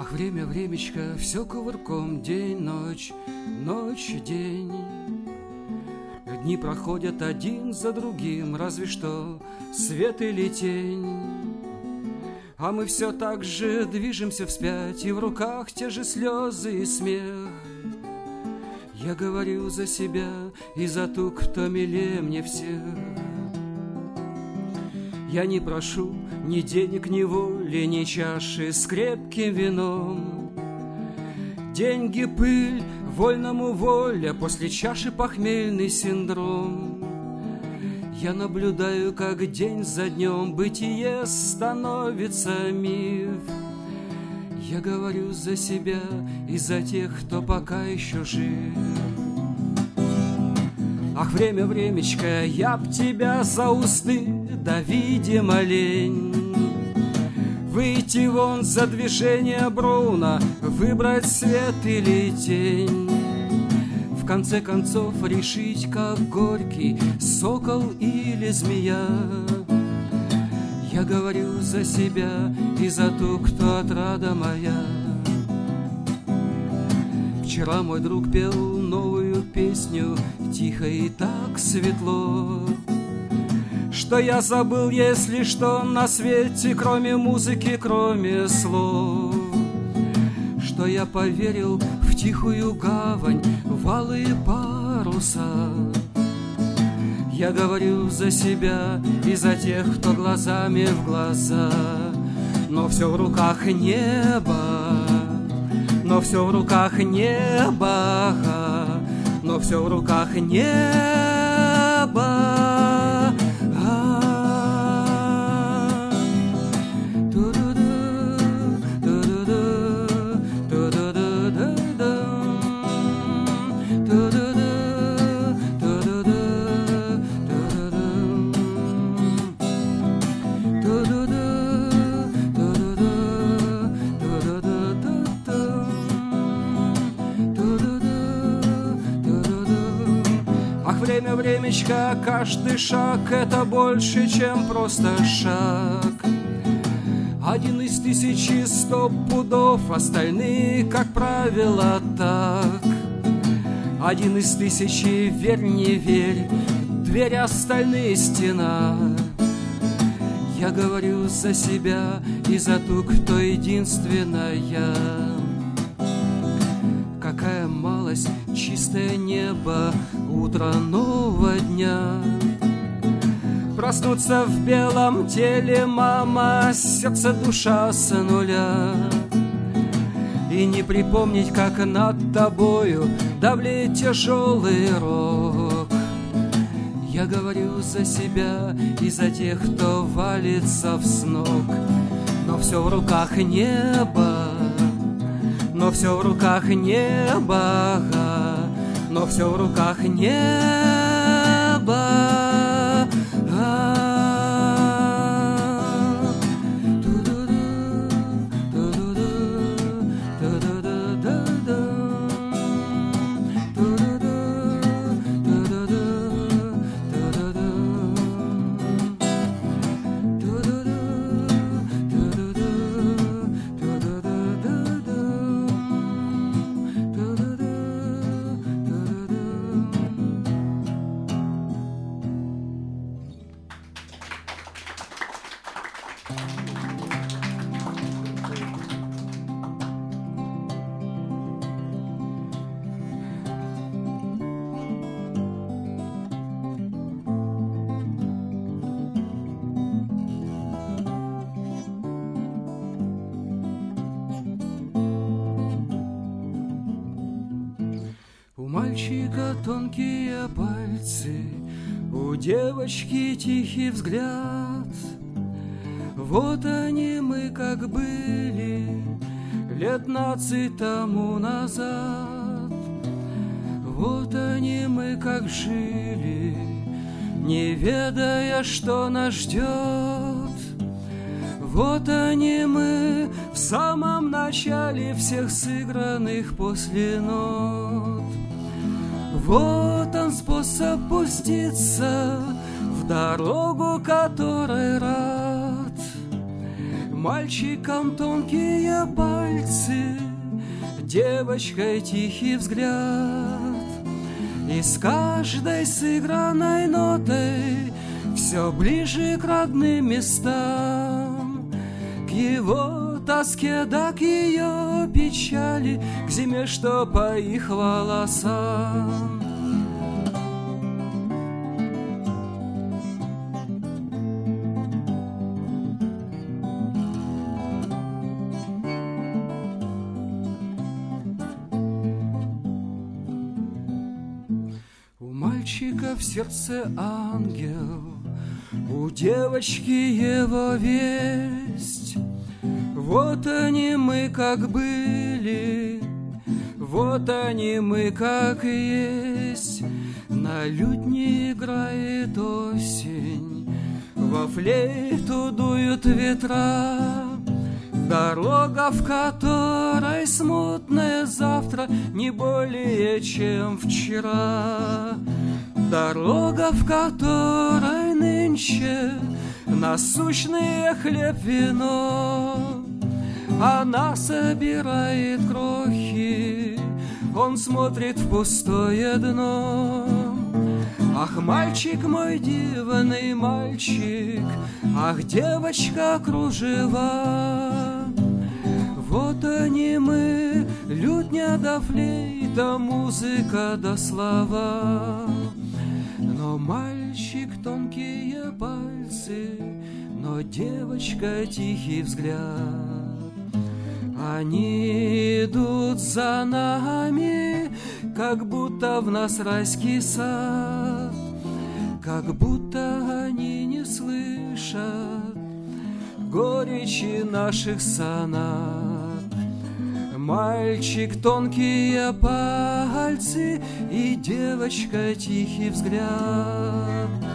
Ах, время, времечко, все кувырком, день, ночь, ночь, день. Дни проходят один за другим, разве что свет или тень. А мы все так же движемся вспять, и в руках те же слезы и смех. Я говорю за себя и за ту, кто милее мне всех. Я не прошу ни денег, ни воли, ни чаши с крепким вином. Деньги — пыль, вольному воля, после чаши похмельный синдром. Я наблюдаю, как день за днем бытие становится миф. Я говорю за себя и за тех, кто пока еще жив. Ах, время, времечко, я б тебя за усты, да, видимо, лень. Выйти вон за движение Бруна, выбрать свет или тень. В конце концов решить, как горький сокол или змея. Я говорю за себя и за ту, кто отрада моя. Вчера мой друг пел новую песню, тихо и так светло, что я забыл, если что, на свете, кроме музыки, кроме слов. Что я поверил в тихую гавань, в алые паруса. Я говорю за себя и за тех, кто глазами в глаза. Но все в руках небо, но все в руках небо, но все в руках небо. Время, времечко, каждый шаг — это больше, чем просто шаг. 1 из 1100 пудов, остальные, как правило, так. 1 из 1000, верь, не верь, дверь, остальные — стена. Я говорю за себя и за ту, кто единственная. Какая малость, чистое небо, утро нового дня. Проснуться в белом теле, мама, сердце, душа с нуля. И не припомнить, как над тобою давлеет тяжелый рок. Я говорю за себя и за тех, кто валится всног. Но все в руках небо, но все в руках небо, но все в руках небо. У мальчика тонкие пальцы, у девочки тихий взгляд. Вот они мы как были лет 15 тому назад. Вот они мы как жили, не ведая, что нас ждет. Вот они мы в самом начале всех сыгранных после нот. Вот он способ пуститься в дорогу, которой рад. мальчиком тонкие пальцы, девочкой тихий взгляд. И с каждой сыгранной нотой все ближе к родным местам, к его тоске да к ее печали, к зиме, что по их волосам. У мальчика в сердце ангел, у девочки его весть. Вот они мы как были, вот они мы как есть. На лютне играет осень, во флейту дуют ветра. Дорога, в которой смутное завтра не более, чем вчера. Дорога, в которой нынче насущный хлеб, вино. Она собирает крохи, он смотрит в пустое дно. Ах, мальчик мой, дивный мальчик, ах, девочка, кружева. Вот они мы, лютня да флейта, музыка да слова. Но мальчик тонкие пальцы, но девочка тихий взгляд. Они идут за нами, как будто в нас райский сад, как будто они не слышат горечи наших сонат. Мальчик тонкие пальцы и девочка тихий взгляд.